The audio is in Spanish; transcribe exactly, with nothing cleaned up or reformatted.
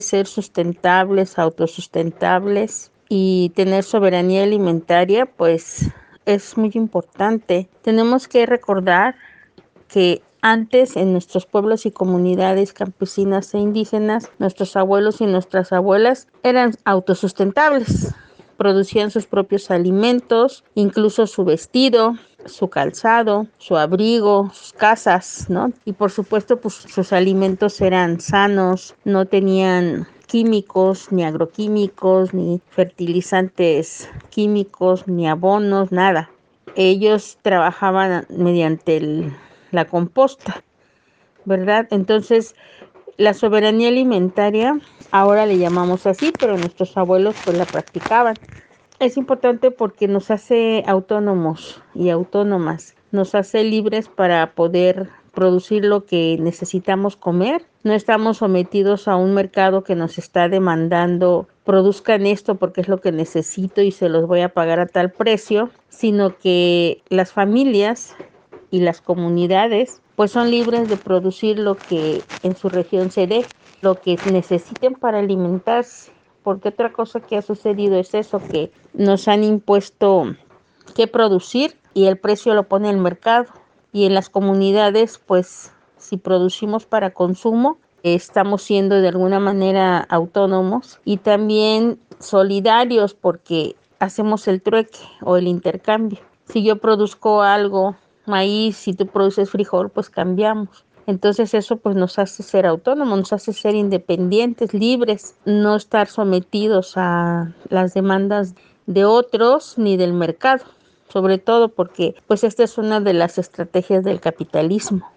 ser sustentables, autosustentables y tener soberanía alimentaria, pues es muy importante. Tenemos que recordar que antes en nuestros pueblos y comunidades campesinas e indígenas, nuestros abuelos y nuestras abuelas eran autosustentables, producían sus propios alimentos, incluso su vestido, su calzado, su abrigo, sus casas, ¿no? Y por supuesto, pues sus alimentos eran sanos, no tenían químicos, ni agroquímicos, ni fertilizantes químicos, ni abonos, nada. Ellos trabajaban mediante el, la composta, ¿verdad? Entonces, la soberanía alimentaria, ahora le llamamos así, pero nuestros abuelos pues la practicaban. Es importante porque nos hace autónomos y autónomas, nos hace libres para poder producir lo que necesitamos comer. No estamos sometidos a un mercado que nos está demandando produzcan esto porque es lo que necesito y se los voy a pagar a tal precio, sino que las familias y las comunidades pues son libres de producir lo que en su región se dé, lo que necesiten para alimentarse. Porque otra cosa que ha sucedido es eso, que nos han impuesto qué producir y el precio lo pone el mercado. Y en las comunidades, pues si producimos para consumo, estamos siendo de alguna manera autónomos y también solidarios porque hacemos el trueque o el intercambio. Si yo produzco algo, maíz, y tú produces frijol, pues cambiamos. Entonces eso pues nos hace ser autónomos, nos hace ser independientes, libres, no estar sometidos a las demandas de otros ni del mercado, sobre todo porque pues esta es una de las estrategias del capitalismo.